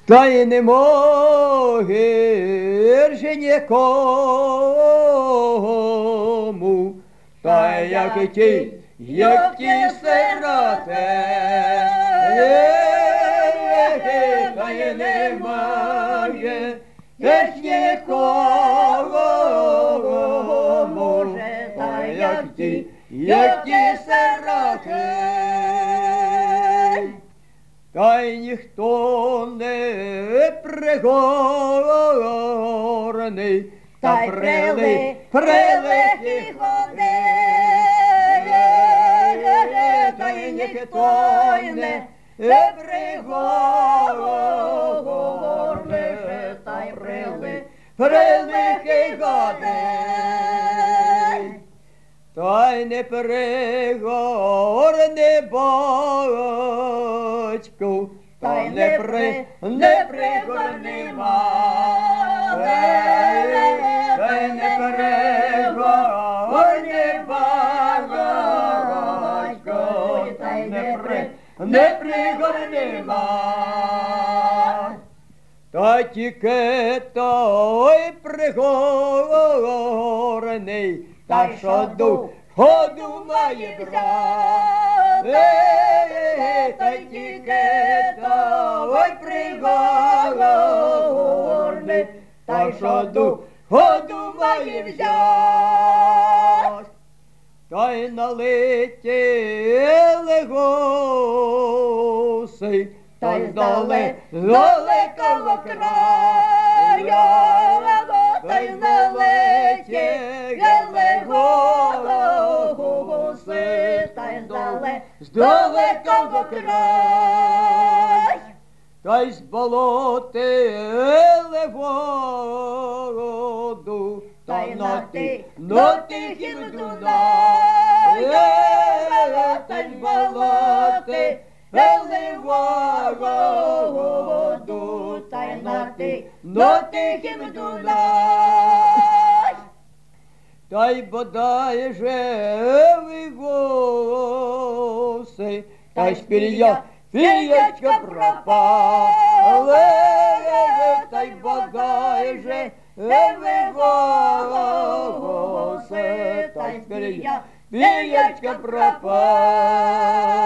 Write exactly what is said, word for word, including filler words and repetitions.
та й не могирже нікому, та як і ті, як ті сироти, та й немає теж нікому, та як ті, як ті сироти. Та й ніхто не пригорний, та прили, прилихі ходи, та й ніхто не пригорний, та й прили, прилихі ходи. Та й не пригорни батьку, та й не при, не пригорни мати, та й не пригорни батьку, та й не при, не пригорни мати. Та тільки той пригорний, та що ду, ходу має брат, та й тільки той пригорний, та що ду, ходу має взять. Та й налетіли гуси, та й здали з далекого краю, та й налетіли гуси, та й здали з далекого краю, та й зболотили воду, та й на ти, на тихім Дунаю, та й зболотили воду, та й на ти, на тихім Дунаю. Та й бодай живі гуси, та й шпір'я, пір'ячка пропали, та й бодай живі гуси, та й шпір'я, пір'ячка пропали.